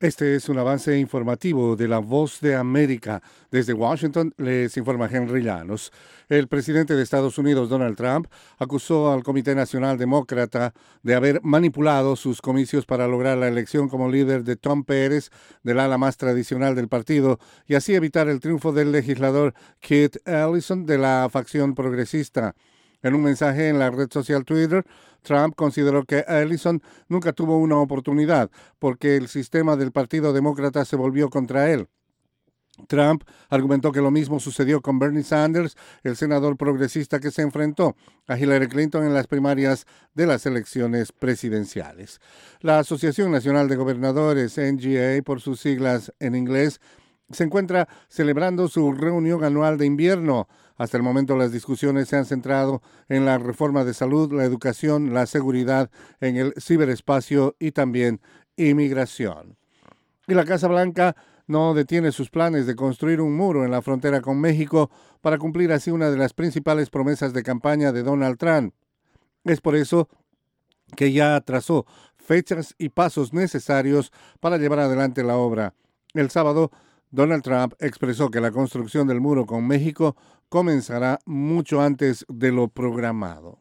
Este es un avance informativo de La Voz de América. Desde Washington les informa Henry Llanos. El presidente de Estados Unidos, Donald Trump, acusó al Comité Nacional Demócrata de haber manipulado sus comicios para lograr la elección como líder de Tom Pérez, del ala más tradicional del partido, y así evitar el triunfo del legislador Keith Ellison de la facción progresista. En un mensaje en la red social Twitter, Trump consideró que Ellison nunca tuvo una oportunidad porque el sistema del Partido Demócrata se volvió contra él. Trump argumentó que lo mismo sucedió con Bernie Sanders, el senador progresista que se enfrentó a Hillary Clinton en las primarias de las elecciones presidenciales. La Asociación Nacional de Gobernadores, NGA por sus siglas en inglés, se encuentra celebrando su reunión anual de invierno. Hasta el momento las discusiones se han centrado en la reforma de salud, la educación, la seguridad en el ciberespacio y también inmigración. Y la Casa Blanca no detiene sus planes de construir un muro en la frontera con México para cumplir así una de las principales promesas de campaña de Donald Trump. Es por eso que ya trazó fechas y pasos necesarios para llevar adelante la obra. El sábado, Donald Trump expresó que la construcción del muro con México comenzará mucho antes de lo programado.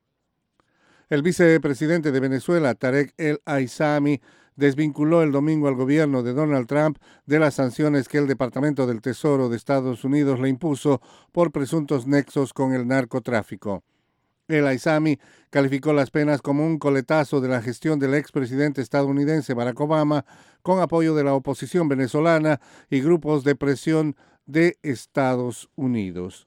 El vicepresidente de Venezuela, Tarek El Aissami, desvinculó el domingo al gobierno de Donald Trump de las sanciones que el Departamento del Tesoro de Estados Unidos le impuso por presuntos nexos con el narcotráfico. El Aissami calificó las penas como un coletazo de la gestión del expresidente estadounidense Barack Obama con apoyo de la oposición venezolana y grupos de presión de Estados Unidos.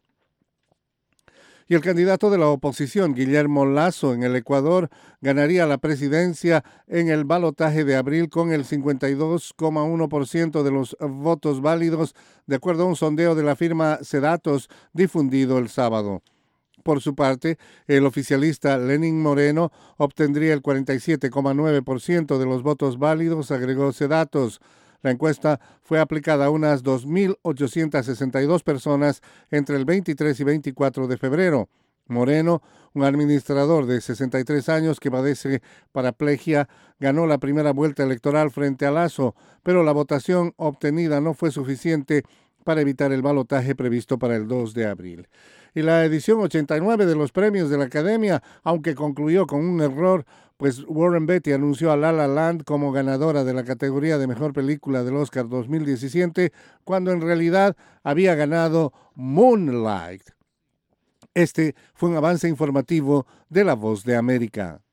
Y el candidato de la oposición, Guillermo Lasso, en el Ecuador, ganaría la presidencia en el balotaje de abril con el 52,1% de los votos válidos, de acuerdo a un sondeo de la firma Cedatos difundido el sábado. Por su parte, el oficialista Lenín Moreno obtendría el 47,9% de los votos válidos, agregó Cedatos. La encuesta fue aplicada a unas 2.862 personas entre el 23 y 24 de febrero. Moreno, un administrador de 63 años que padece paraplegia, ganó la primera vuelta electoral frente a Lasso, pero la votación obtenida no fue suficiente para evitar el balotaje previsto para el 2 de abril. Y la edición 89 de los premios de la Academia, aunque concluyó con un error, pues Warren Beatty anunció a La La Land como ganadora de la categoría de Mejor Película del Oscar 2017, cuando en realidad había ganado Moonlight. Este fue un avance informativo de La Voz de América.